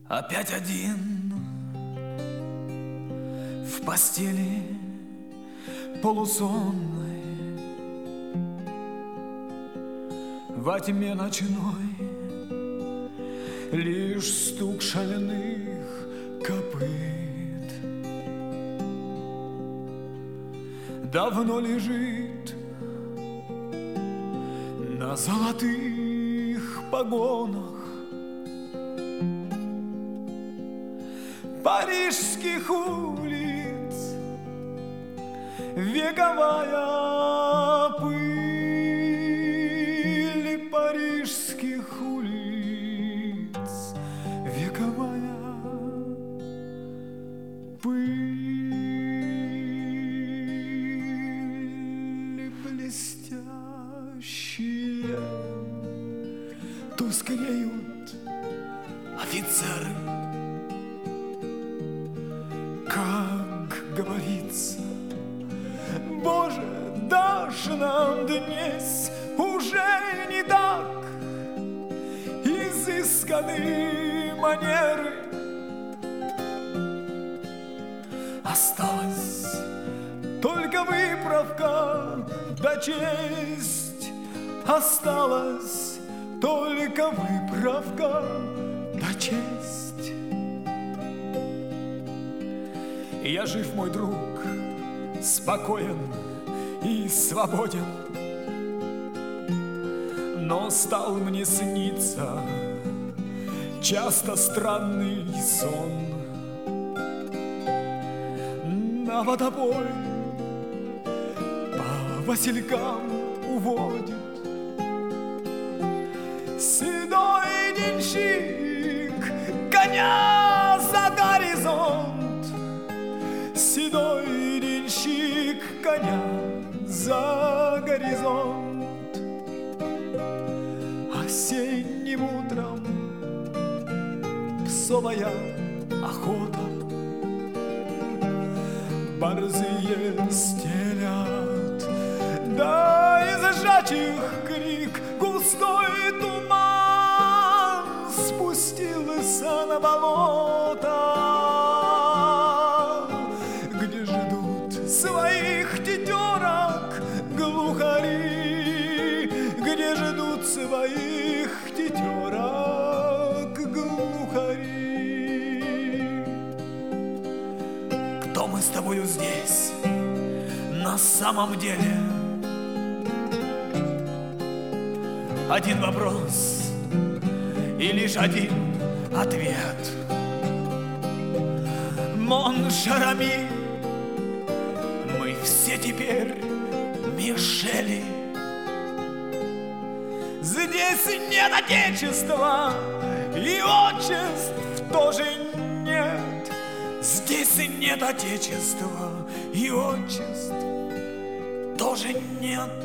Опять один в постели полусонной, во тьме ночной лишь стук шальных копыт. Давно лежит на золотых погонах парижских улиц вековая пыль парижских улиц, вековая пыль, блестящие тускнеют офицеры. Как говорится, Боже, дашь нам днесь уже не так изысканы манеры. Осталась только выправка да честь, осталась только выправка да честь. Я жив, мой друг, спокоен и свободен, но стал мне сниться часто странный сон. На водопой по василькам уводит седой денщик коня за горизонт. Седой денщик коня за горизонт. Осенним утром псовая охота, борзые стелят, да из жачих крик густой туман спустился на болото, своих тетерок глухари, где ждут своих тетерок глухари. Кто мы с тобою здесь на самом деле? Один вопрос и лишь один ответ. Мон Шарами, все теперь Мишели. Здесь нет отечества и отчеств тоже нет. Здесь нет отечества и отчеств тоже нет.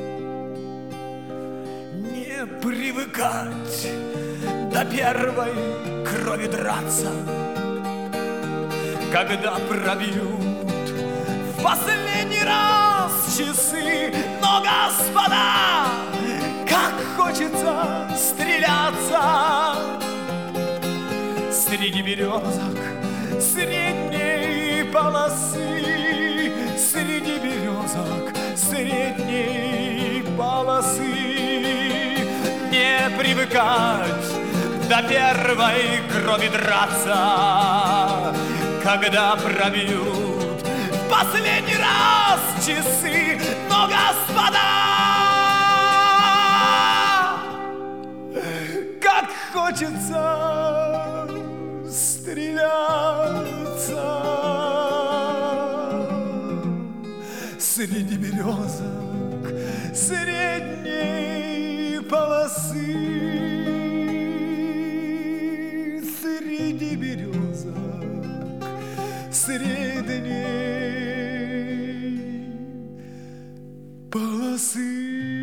Не привыкать до первой крови драться, когда пробьют в последний раз часы. Но, господа, как хочется стреляться среди березок средней полосы, среди березок средней полосы. Не привыкать до первой крови драться, когда пробьют последний раз часы. Но, господа, как хочется стреляться среди березок средней полосы, среди березок средней полосы.